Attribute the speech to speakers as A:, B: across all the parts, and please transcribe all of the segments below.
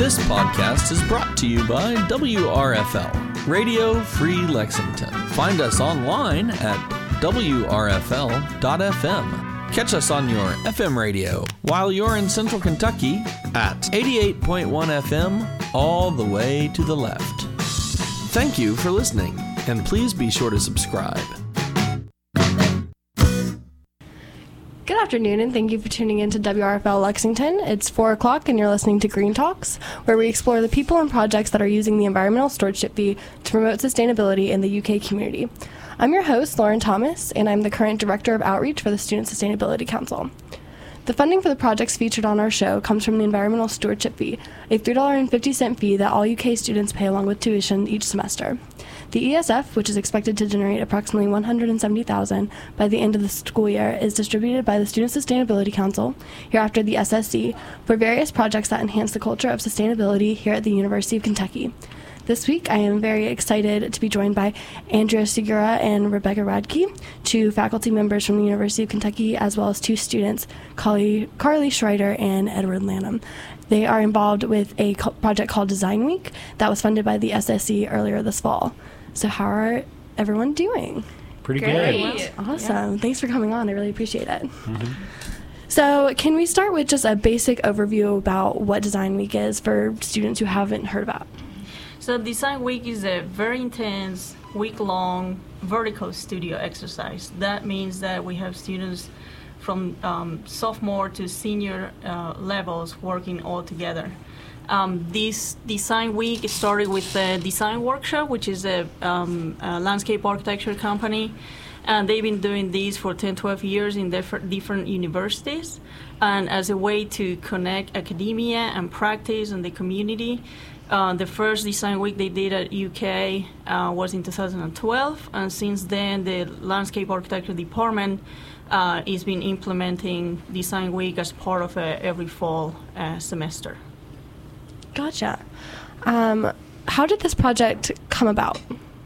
A: This podcast is brought to you by WRFL, Radio Free Lexington. Find us online at wrfl.fm. Catch us on your FM radio while you're in Central Kentucky at 88.1 FM all the way to the left. Thank you for listening, and please be sure to subscribe.
B: Good afternoon, and thank you for tuning in to WRFL Lexington. It's 4 o'clock, and you're listening to Green Talks, where we explore the people and projects that are using the Environmental Stewardship Fee to promote sustainability in the UK community. I'm your host, Lauren Thomas, and I'm the current Director of Outreach for the Student Sustainability Council. The funding for the projects featured on our show comes from the Environmental Stewardship Fee, a $3.50 fee that all UK students pay along with tuition each semester. The ESF, which is expected to generate approximately $170,000 by the end of the school year, is distributed by the Student Sustainability Council, hereafter the SSC, for various projects that enhance the culture of sustainability here at the University of Kentucky. This week, I am very excited to be joined by Andrea Segura and Rebecca Radke, two faculty members from the University of Kentucky, as well as two students, Carly Schreider and Edward Lanham. They are involved with a project called Design Week that was funded by the SSC earlier this fall. So how are everyone doing?
C: Pretty
D: Great.
C: good.
B: Awesome. Yeah. Thanks for coming on. I really appreciate it.
C: Mm-hmm.
B: So can we start with just a basic overview about what Design Week is for students who haven't heard about?
D: So Design Week is a very intense, week-long vertical studio exercise. That means that we have students from sophomore to senior levels working all together. This Design Week started with a design workshop, which is a landscape architecture company. And they've been doing these for 10, 12 years in different universities. And as a way to connect academia and practice and the community, the first Design Week they did at UK was in 2012. And since then, the Landscape Architecture Department has been implementing Design Week as part of every fall semester.
B: Gotcha. How did this project come about?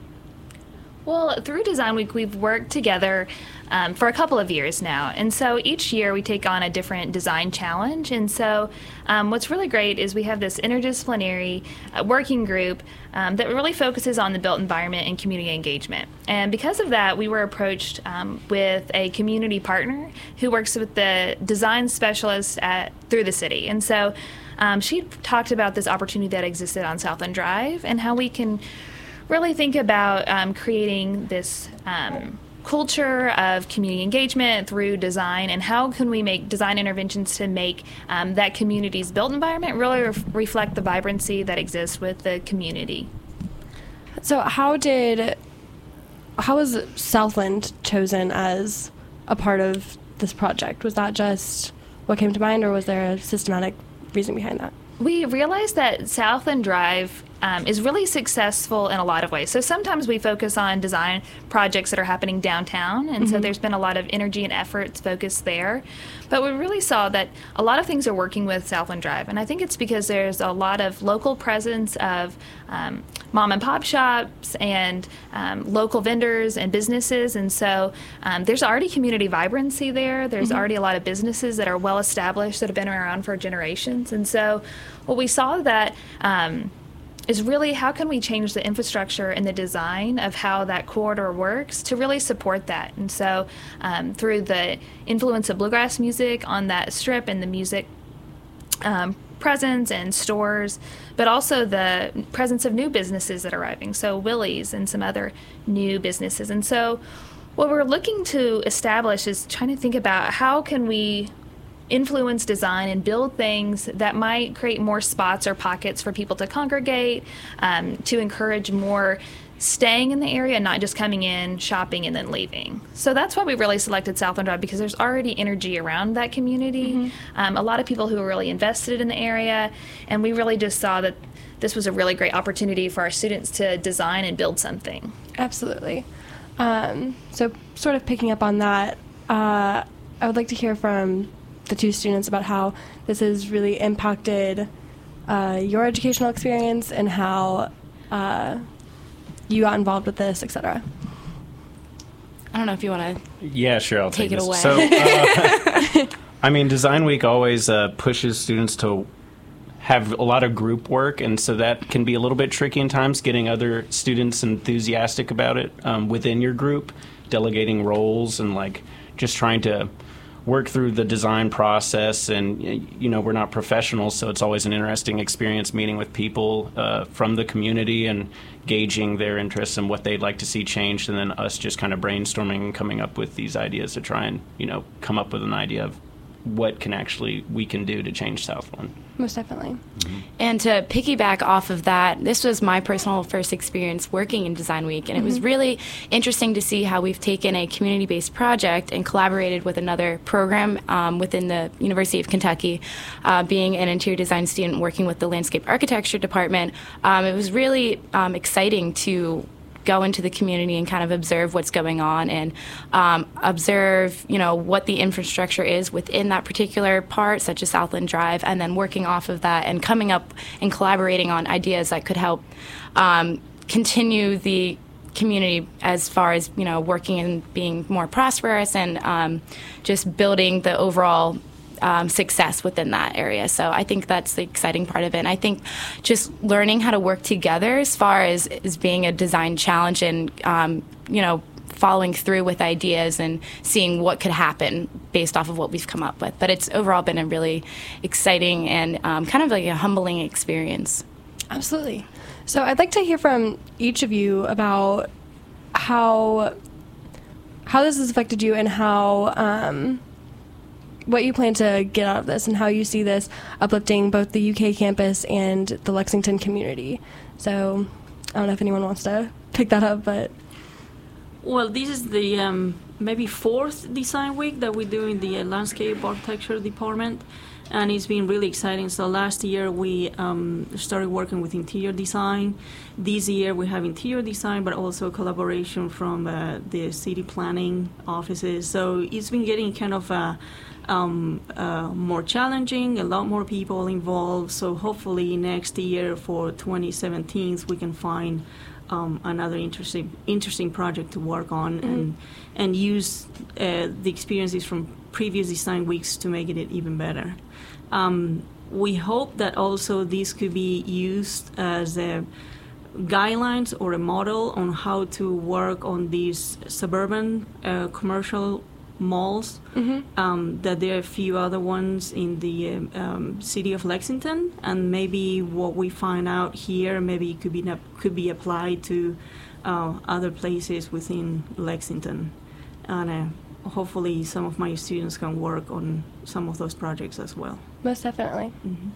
E: Well, through Design Week, we've worked together for a couple of years now. And so each year we take on a different design challenge. And so what's really great is we have this interdisciplinary working group that really focuses on the built environment and community engagement. And because of that, we were approached with a community partner who works with the design specialist through the city. And so she talked about this opportunity that existed on Southland Drive and how we can really think about creating this culture of community engagement through design, and how can we make design interventions to make that community's built environment really reflect the vibrancy that exists with the community.
B: So how was Southland chosen as a part of this project? Was that just what came to mind, or was there a systematic reason behind that?
E: We realized that Southland Drive is really successful in a lot of ways. So sometimes we focus on design projects that are happening downtown, and so there's been a lot of energy and efforts focused there. But we really saw that a lot of things are working with Southland Drive, and I think it's because there's a lot of local presence of mom and pop shops and local vendors and businesses, and so there's already community vibrancy there. There's already a lot of businesses that are well established that have been around for generations, and so what we saw that is really how can we change the infrastructure and the design of how that corridor works to really support that. And so through the influence of bluegrass music on that strip and the music presence and stores, but also the presence of new businesses that are arriving, so Willie's and some other new businesses. And so what we're looking to establish is trying to think about how can we influence design and build things that might create more spots or pockets for people to congregate, to encourage more staying in the area and not just coming in, shopping, and then leaving. So that's why we really selected Southland Drive, because there's already energy around that community, a lot of people who are really invested in the area, and we really just saw that this was a really great opportunity for our students to design and build something.
B: Absolutely. So sort of picking up on that, I would like to hear from the two students about how this has really impacted your educational experience and how you got involved with this, etc.
F: I don't know if you want to
C: Yeah, sure, I'll take
F: it
C: this.
F: away.
C: So, I mean, Design Week always pushes students to have a lot of group work, and so that can be a little bit tricky in times, getting other students enthusiastic about it within your group, delegating roles, and like just trying to work through the design process. And we're not professionals, so it's always an interesting experience meeting with people from the community and gauging their interests and what they'd like to see changed, and then us just kind of brainstorming and coming up with these ideas to try and come up with an idea of what we can do to change Southland.
B: Most definitely.
F: And to piggyback off of that, this was my personal first experience working in Design Week, and it was really interesting to see how we've taken a community-based project and collaborated with another program within the University of Kentucky. Being an interior design student working with the landscape architecture department, it was really exciting to go into the community and kind of observe what's going on and observe, what the infrastructure is within that particular part, such as Southland Drive, and then working off of that and coming up and collaborating on ideas that could help continue the community as far as, working and being more prosperous and just building the overall success within that area. So I think that's the exciting part of it. And I think just learning how to work together as far as being a design challenge and, following through with ideas and seeing what could happen based off of what we've come up with. But it's overall been a really exciting and kind of like a humbling experience.
B: Absolutely. So I'd like to hear from each of you about how this has affected you and how what you plan to get out of this and how you see this uplifting both the UK campus and the Lexington community. So I don't know if anyone wants to pick that up, but...
D: Well, this is the maybe fourth design week that we do in the landscape architecture department, and it's been really exciting. So last year we started working with interior design. This year we have interior design, but also collaboration from the city planning offices. So it's been getting kind of more challenging, a lot more people involved. So hopefully next year for 2017 we can find another interesting project to work on and use the experiences from previous design weeks to make it even better. We hope that also this could be used as a guidelines or a model on how to work on these suburban commercial malls. That there are a few other ones in the city of Lexington, and maybe what we find out here maybe could be applied to other places within Lexington, and hopefully some of my students can work on some of those projects as well.
B: Most definitely.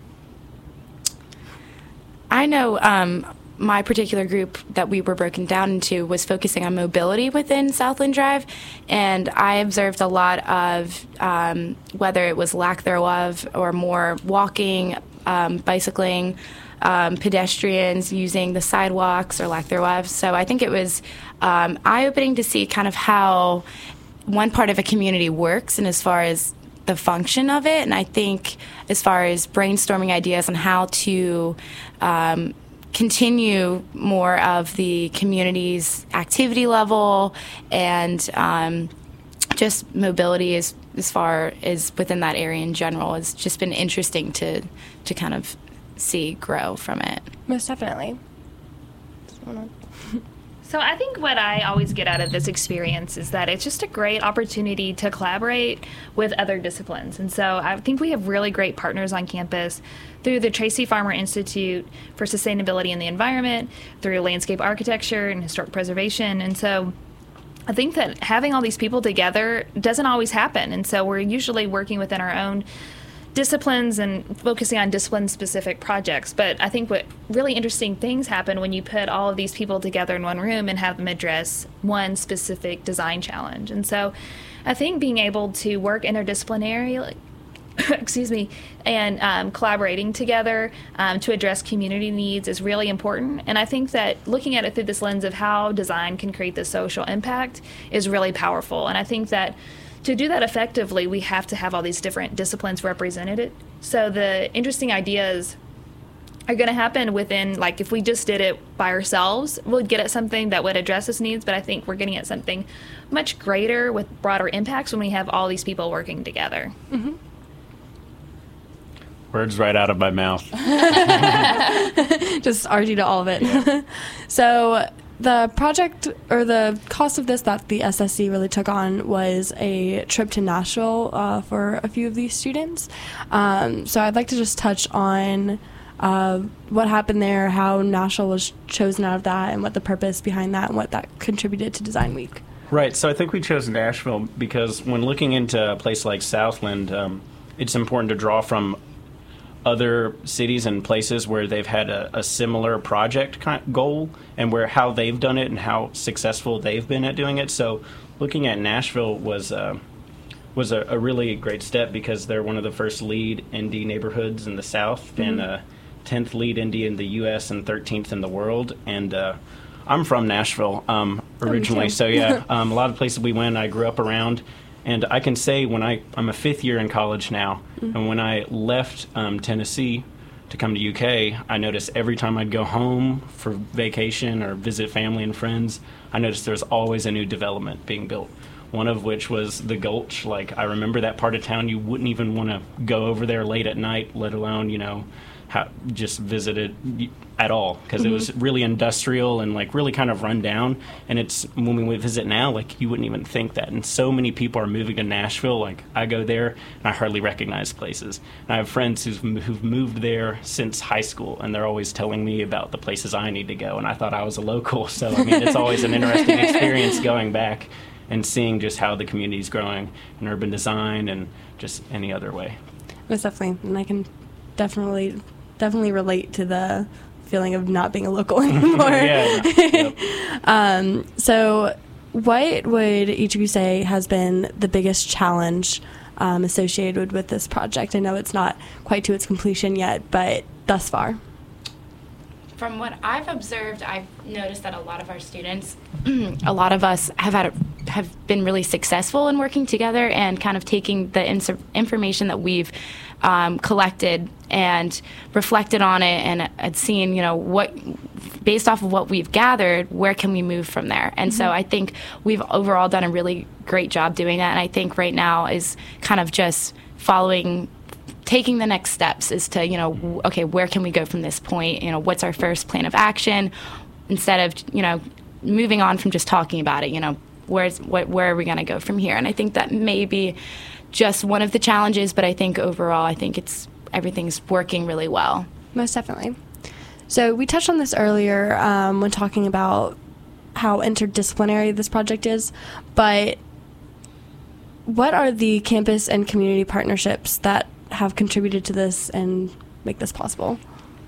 F: I know my particular group that we were broken down into was focusing on mobility within Southland Drive, and I observed a lot of whether it was lack thereof or more walking, bicycling, pedestrians using the sidewalks or lack thereof. So I think it was eye-opening to see kind of how one part of a community works and as far as the function of it, and I think as far as brainstorming ideas on how to continue more of the community's activity level and just mobility as far as within that area in general. It's just been interesting to kind of see grow from it.
B: Most definitely.
E: So I think what I always get out of this experience is that it's just a great opportunity to collaborate with other disciplines. And so I think we have really great partners on campus through the Tracy Farmer Institute for Sustainability and the Environment, through landscape architecture and historic preservation. And so I think that having all these people together doesn't always happen. And so we're usually working within our own disciplines and focusing on discipline-specific projects. But I think what really interesting things happen when you put all of these people together in one room and have them address one specific design challenge. And so I think being able to work interdisciplinary, and collaborating together to address community needs is really important. And I think that looking at it through this lens of how design can create the social impact is really powerful. And I think that to do that effectively, we have to have all these different disciplines represented. So the interesting ideas are going to happen within, like, if we just did it by ourselves, we'd get at something that would address this needs, but I think we're getting at something much greater with broader impacts when we have all these people working together.
C: Words right out of my mouth.
B: Just RG to all of it.
C: Yeah.
B: So the project or the cost of this that the SSC really took on was a trip to Nashville for a few of these students. So I'd like to just touch on what happened there, how Nashville was chosen out of that, and what the purpose behind that and what that contributed to Design Week.
C: Right. So I think we chose Nashville because when looking into a place like Southland, it's important to draw from other cities and places where they've had a similar project goal and where how they've done it and how successful they've been at doing it. So looking at Nashville was a really great step because they're one of the first LEED indie neighborhoods in the South and 10th LEED indie in the U.S. and 13th in the world. And I'm from Nashville originally, so yeah, a lot of places we went, I grew up around. And I can say I'm a fifth year in college now, and when I left Tennessee to come to UK, I noticed every time I'd go home for vacation or visit family and friends, I noticed there's always a new development being built. One of which was the Gulch. Like, I remember that part of town, you wouldn't even want to go over there late at night, let alone, just visit it at all, because it was really industrial and like really kind of run down. And it's when we visit now, like you wouldn't even think that. And so many people are moving to Nashville. Like I go there and I hardly recognize places. And I have friends who've moved there since high school, and they're always telling me about the places I need to go. And I thought I was a local, so I mean it's always an interesting experience going back and seeing just how the community's growing in urban design and just any other way.
B: Most definitely, and I can definitely relate to the feeling of not being a local anymore.
C: Yep.
B: So what would each of you say has been the biggest challenge associated with this project? I know it's not quite to its completion yet, but thus far.
F: From what I've observed, I've noticed that a lot of our students, a lot of us have been really successful in working together and kind of taking the information that we've collected and reflected on it and seen, what, based off of what we've gathered, where can we move from there? And so I think we've overall done a really great job doing that. And I think right now is kind of just taking the next steps is to, okay, where can we go from this point? What's our first plan of action? Instead of, moving on from just talking about it, where are we going to go from here? And I think that may be just one of the challenges, but I think overall, everything's working really well.
B: Most definitely. So we touched on this earlier when talking about how interdisciplinary this project is, but what are the campus and community partnerships that have contributed to this and make this possible?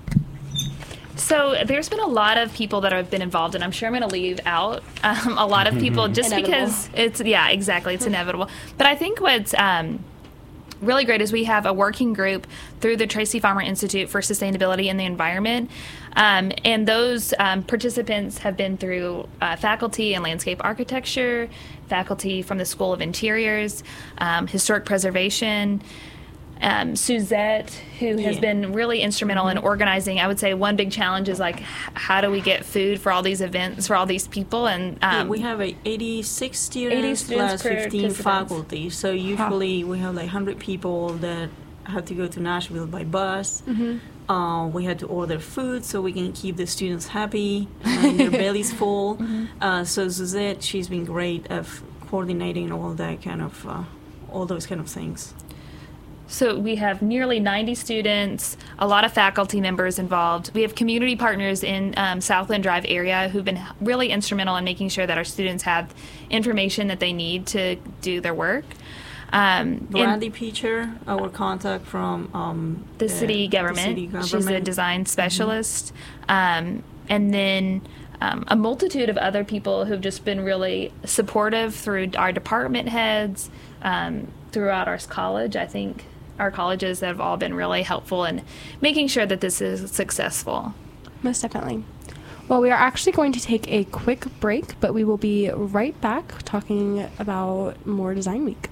E: So there's been a lot of people that have been involved, and I'm sure I'm going to leave out a lot of people just because it's inevitable. But I think what's really great is we have a working group through the Tracy Farmer Institute for Sustainability and the Environment, and those participants have been through faculty in landscape architecture, faculty from the School of Interiors, historic preservation, Suzette, who has been really instrumental in organizing. I would say one big challenge is like, how do we get food for all these events for all these people? And
D: we have 86 students plus 15 faculty. So usually we have like 100 people that have to go to Nashville by bus. We had to order food so we can keep the students happy and their bellies full. So Suzette, she's been great at coordinating all that kind of all those kind of things.
E: So we have nearly 90 students, a lot of faculty members involved. We have community partners in Southland Drive area who've been really instrumental in making sure that our students have information that they need to do their work.
D: Brandy Peacher, our contact from
E: the city government. She's a design specialist. And then a multitude of other people who've just been really supportive through our department heads, throughout our college. I think our colleges have all been really helpful in making sure that this is successful.
B: Most definitely. Well, we are actually going to take a quick break, but we will be right back talking about more Design Week.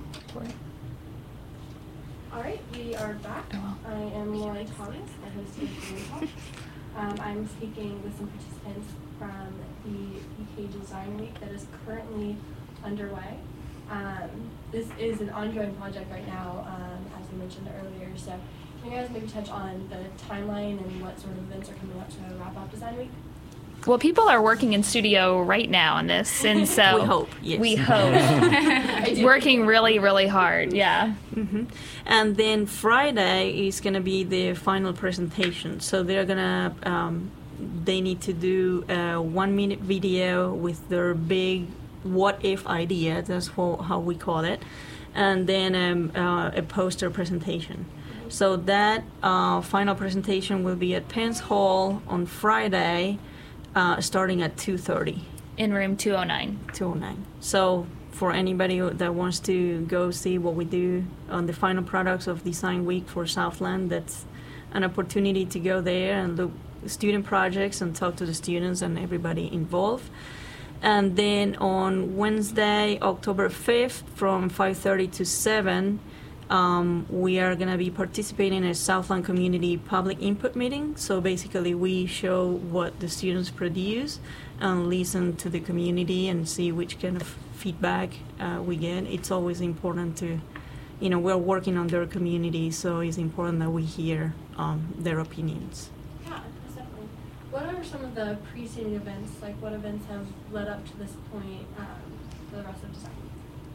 B: All right, we are back. I am Lauren Thomas, the host of Green Talk. I'm speaking with some participants from the UK Design Week that is currently underway. This is an ongoing project right now, as we mentioned earlier. So Can you guys maybe touch on the timeline and what sort of events are coming up to wrap up Design Week?
E: Well, people are working in studio right now on this, and so
D: We hope, yes.
E: we hope. Working really, really hard, yeah.
D: And then Friday is going to be the final presentation. So they're going to, they need to do a 1-minute video with their big what if idea, that's how we call it, and then a poster presentation. So that final presentation will be at Pence Hall on Friday, starting at 2:30.
E: In room 209.
D: 209. So for anybody that wants to go see what we do on the final products of Design Week for Southland, that's an opportunity to go there and look student projects and talk to the students and everybody involved. And then on Wednesday, October 5th, from 5:30 to 7, we are going to be participating in a Southland Community Public Input Meeting. So basically we show what the students produce and listen to the community and see which kind of feedback we get. It's always important to, we're working on their community, so it's important that we hear their opinions.
B: Yeah, definitely. What are some of the preceding events, like what events have led up to this point for the rest of Design Week?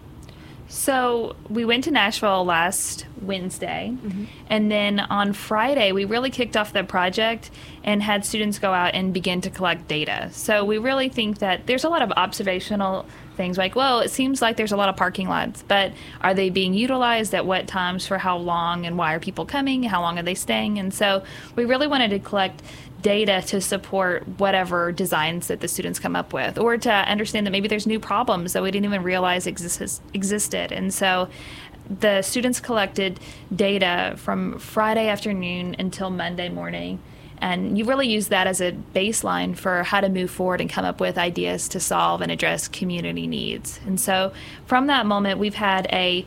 E: So we went to Nashville last Wednesday, and then on Friday we really kicked off the project and had students go out and begin to collect data. So we really think that there's a lot of observational things like, well, it seems like there's a lot of parking lots, but are they being utilized at what times for how long, and why are people coming, how long are they staying? And so we really wanted to collect data to support whatever designs that the students come up with, or to understand that maybe there's new problems that we didn't even realize existed. And so the students collected data from Friday afternoon until Monday morning, and you really use that as a baseline for how to move forward and come up with ideas to solve and address community needs. And so from that moment, we've had a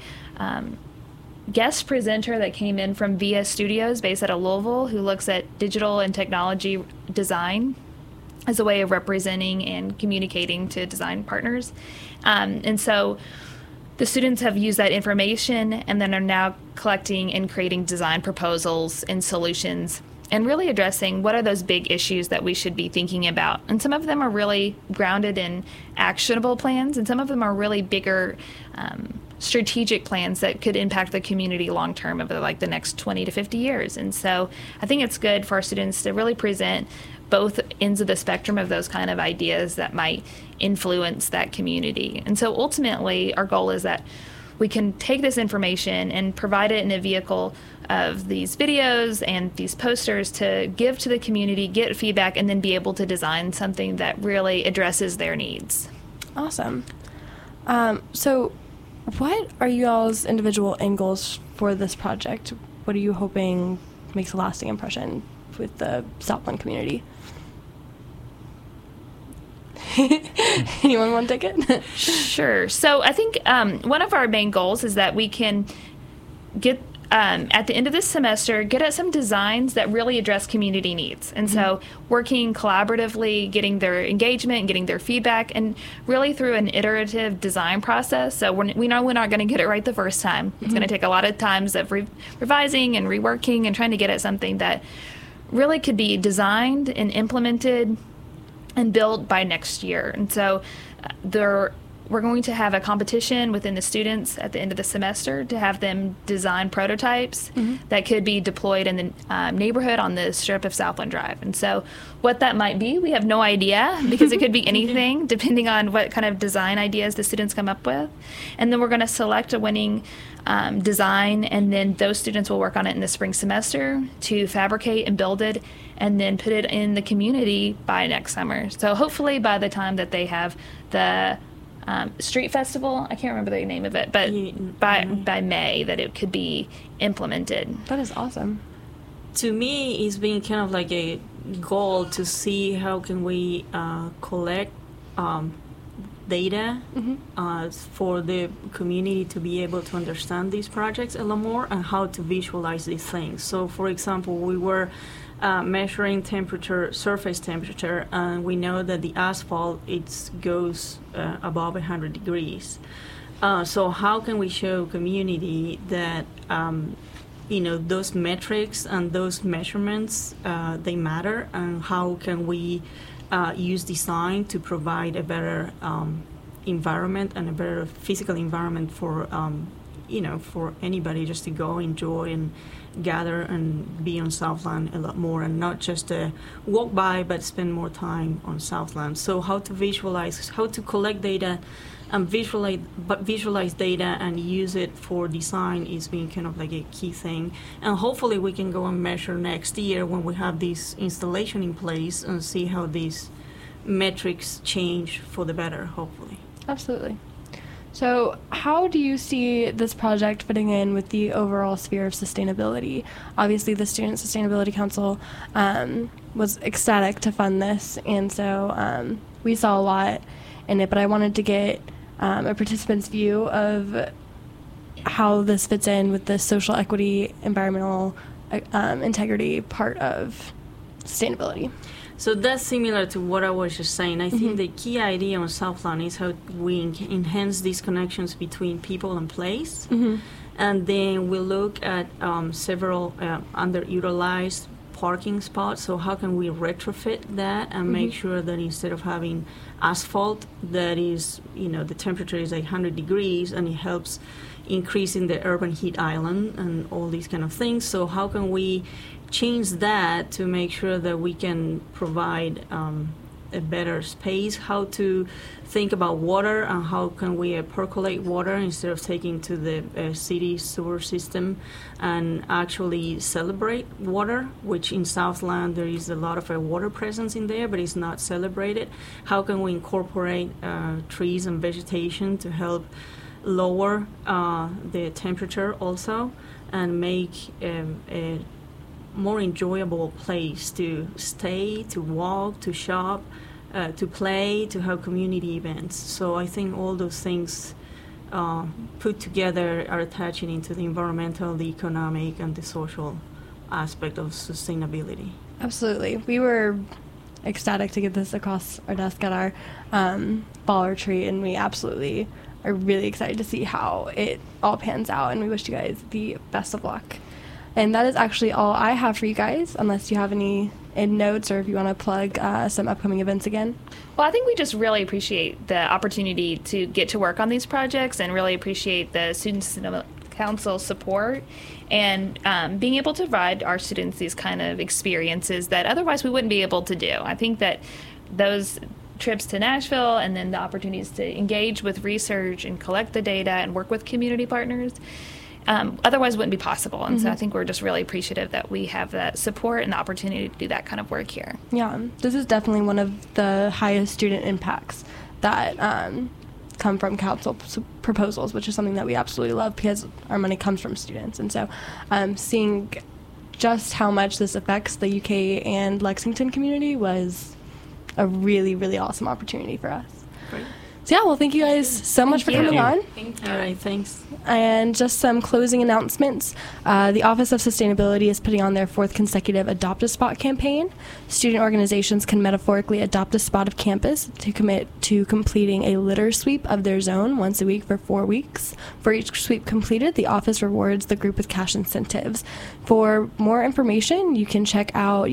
E: guest presenter that came in from Via Studios based out of Louisville, who looks at digital and technology design as a way of representing and communicating to design partners. And so the students have used that information and then are now collecting and creating design proposals and solutions and really addressing what are those big issues that we should be thinking about. And some of them are really grounded in actionable plans, and some of them are really bigger strategic plans that could impact the community long term over like the next 20 to 50 years. And so I think it's good for our students to really present both ends of the spectrum of those kind of ideas that might influence that community. And so ultimately our goal is that we can take this information and provide it in a vehicle of these videos and these posters to give to the community, get feedback, and then be able to design something that really addresses their needs.
B: Awesome. So what are you all's individual end goals for this project? What are you hoping makes a lasting impression with the Southland community? Anyone want to take it?
E: Sure. So I think one of our main goals is that we can get at the end of this semester, get at some designs that really address community needs. And so working collaboratively, getting their engagement and getting their feedback, and really through an iterative design process. So we know we're not going to get it right the first time. It's going to take a lot of times of revising and reworking and trying to get at something that really could be designed and implemented and built by next year. And so we're going to have a competition within the students at the end of the semester to have them design prototypes that could be deployed in the neighborhood on the strip of Southland Drive. And so what that might be, we have no idea, because it could be anything depending on what kind of design ideas the students come up with. And then we're going to select a winning design, and then those students will work on it in the spring semester to fabricate and build it and then put it in the community by next summer. So hopefully by the time that they have the street festival, I can't remember the name of it, but by May that it could be implemented.
B: That is awesome.
D: To me, it's been kind of like a goal to see how can we collect data for the community to be able to understand these projects a lot more and how to visualize these things. So, for example, we were measuring temperature, surface temperature, and we know that the asphalt goes above 100 degrees. So how can we show community that those metrics and those measurements, they matter, and how can we use design to provide a better environment and a better physical environment for for anybody just to go enjoy and gather and be on Southland a lot more, and not just walk by, but spend more time on Southland. So how to visualize, how to collect data and visualize data and use it for design is being kind of like a key thing. And hopefully we can go and measure next year when we have this installation in place and see how these metrics change for the better, hopefully.
B: Absolutely. So how do you see this project fitting in with the overall sphere of sustainability? Obviously, the Student Sustainability Council was ecstatic to fund this, and so we saw a lot in it, but I wanted to get a participant's view of how this fits in with the social equity, environmental integrity part of sustainability.
D: So that's similar to what I was just saying. I think the key idea on Southland is how we enhance these connections between people and place. And then we look at several underutilized parking spots. So how can we retrofit that and make sure that instead of having asphalt that is, the temperature is 100 degrees and it helps increasing the urban heat island and all these kind of things. So how can we change that to make sure that we can provide a better space, how to think about water and how can we percolate water instead of taking to the city sewer system and actually celebrate water, which in Southland there is a lot of water presence in there, but it's not celebrated. How can we incorporate trees and vegetation to help lower the temperature also and make a more enjoyable place to stay, to walk, to shop, to play, to have community events. So I think all those things put together are attaching into the environmental, the economic, and the social aspect of sustainability.
B: Absolutely. We were ecstatic to get this across our desk at our fall retreat, and we absolutely are really excited to see how it all pans out, and we wish you guys the best of luck. And that is actually all I have for you guys, unless you have any notes or if you want to plug some upcoming events again.
E: Well, I think we just really appreciate the opportunity to get to work on these projects and really appreciate the Student Council support and being able to provide our students these kind of experiences that otherwise we wouldn't be able to do. I think that those trips to Nashville and then the opportunities to engage with research and collect the data and work with community partners otherwise wouldn't be possible. And so I think we're just really appreciative that we have that support and the opportunity to do that kind of work here.
B: Yeah, this is definitely one of the highest student impacts that come from council proposals, which is something that we absolutely love because our money comes from students. And so seeing just how much this affects the UK and Lexington community was a really, really awesome opportunity for us.
D: Great.
B: So yeah, well, thank you guys so much for coming on.
F: Thank you.
D: All right, thanks.
B: And just some closing announcements. The Office of Sustainability is putting on their 4th consecutive Adopt a Spot campaign. Student organizations can metaphorically adopt a spot of campus to commit to completing a litter sweep of their zone once a week for 4 weeks. For each sweep completed, the office rewards the group with cash incentives. For more information, you can check out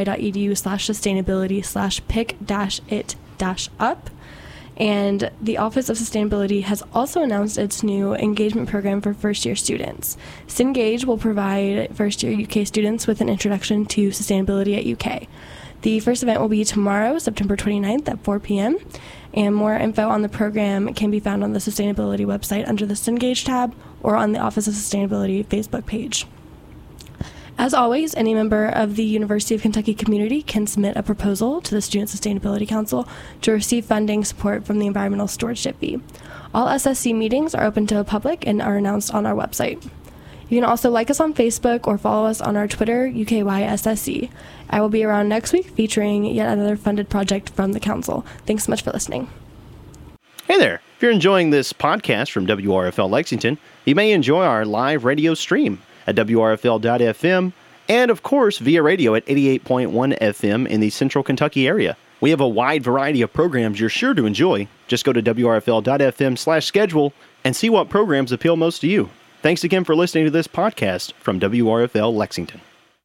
B: uky.edu/sustainability/pick-it-up. And the Office of Sustainability has also announced its new engagement program for first-year students. Cengage will provide first-year UK students with an introduction to sustainability at UK. The first event will be tomorrow, September 29th at 4 p.m., and more info on the program can be found on the Sustainability website under the Cengage tab or on the Office of Sustainability Facebook page. As always, any member of the University of Kentucky community can submit a proposal to the Student Sustainability Council to receive funding support from the Environmental Stewardship Fee. All SSC meetings are open to the public and are announced on our website. You can also like us on Facebook or follow us on our Twitter, UKYSSC. I will be around next week featuring yet another funded project from the Council. Thanks so much for listening.
G: Hey there. If you're enjoying this podcast from WRFL Lexington, you may enjoy our live radio stream at WRFL.FM, and of course via radio at 88.1 FM in the Central Kentucky area. We have a wide variety of programs you're sure to enjoy. Just go to WRFL.FM/schedule and see what programs appeal most to you. Thanks again for listening to this podcast from WRFL Lexington.